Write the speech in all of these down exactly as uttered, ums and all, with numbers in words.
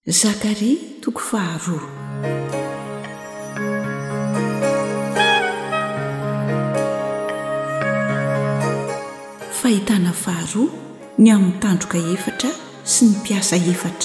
Zakaria toko faharoa. Fahitana faharoa ny amin'ny tandroka efatra sy ny mpiasa efatra.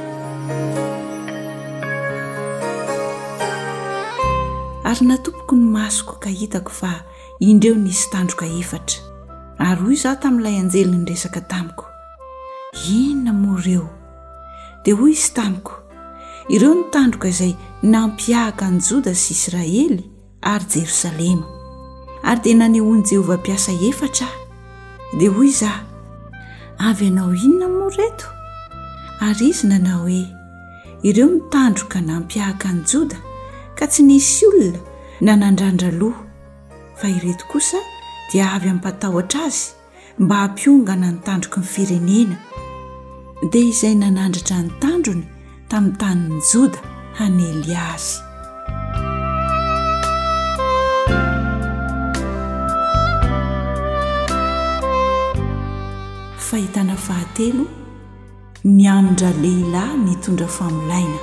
Ary natompoko ny masoko ka hitako fa indreo nisy tandroka efatra. Ary hoy izaho tamin'ilay anjely niresaka tamiko, inona moa ireo? Dia hoy izy tamiko, ireo ny tandroka izay nampiahaka an'i Joda sy Israely ary Jerosalema. Ary dia nanehoan'i Jehovah mpiasa efatra aho. Dia hoy izaho, avy anao inona moa reto? Ary izy nanao hoe, ireo ny tandroka nampiahaka an'i Joda ka tsy nisy olona na nandrandra loha, fa ireto kosa dia avy ampatahotra azy mba hampiongana ny tandroky ny firenena. Dia izay nanandratra ny tandrony tamin'ny tanin'i Joda hanely azy. Fahitana fahatelo, miandra lehilahy nitondra famolaina.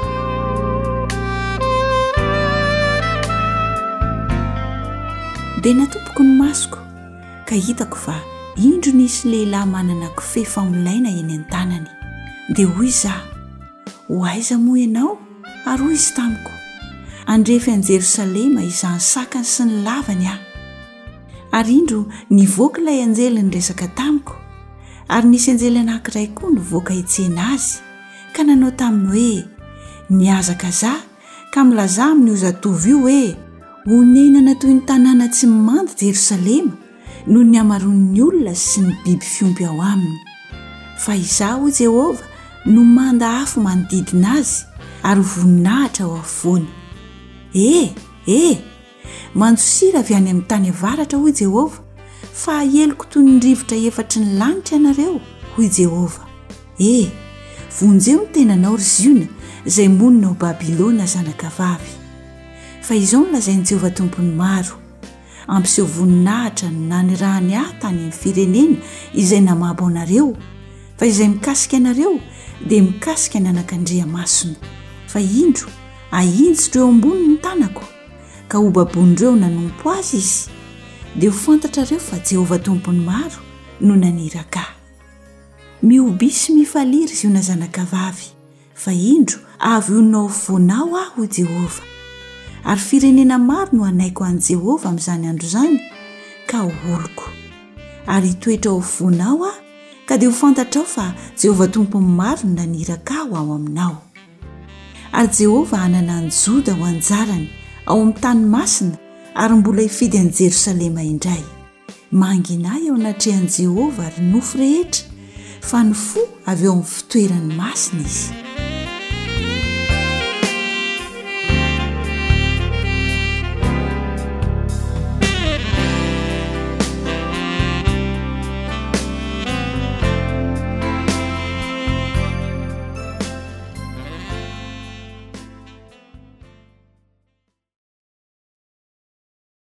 Dia natompoko ny masoko ka hitako fa indro nisy lehilahy manana kofehy famolaina eny an-tanany. Dia hoy izaho, ho aiza moa ianao? Ary hoy izy tamiko, andrefy an'i Jerosalema izany sakany sy ny lavany aho. Ary indro nivoaka ilay anjely niresaka tamiko, ary nisy anjely anankiray koa nivoaka hitsena azy ka nanao taminy hoe, niazaka zaho ka milaza amin'ny ozatovo io hoe, honenana toy ny tanàna tsy mandy Jerosalema noho ny hamaroan'ny olona sy ny biby fiompy ao aminy. Fa izaho Jehovah no manda afo manodidina azy ary voninahitra ao afovoany. E, e, manjosira avy any amin'ny tany avaratra hoy Jehovah, fa aheloko toy ny rivotra efatry ny lanitra ianareo hoy Jehovah. E, vonjeo ny tenanao ry Ziona izay monina ao Babilôna zanakavavy. Fa izao no lazain'i Jehovah tompony maro, ampiseho voninahitra na ny rahany ahy tany amin'ny firenena izay namabo anareo, fa izay mikasika anareo dia mikasika ny anak'Andriamasina. Fa indro ahinjitra eo ambony ny tanako, ka ho babon'ireo nanompo azy izy. Dia ho fantatrareo fa Jehovah tompony maro no naniraka ahy. Mioby sy mifaliry Ziona zanakavavy, fa indro avy honao vonao aho Jehovah. Ary firenena maro no anaiko an'i Jehovah amin'izany andro izany ka ho oloko. Ary hitoetra ho vonao aho ka dia ho fantatrao fa Jehovah tompony maro no naniraka aho ao aminao. Ary Jehovah hanana an'i Joda ho anjarany ao amin'ny tany masina ary mbola hifidy an'i Jerosalema indray. Manginahy ao anatrehan'i Jehovah ary nofo rehetra, fa ny fo avy eo amin'ny fitoerany masina izy.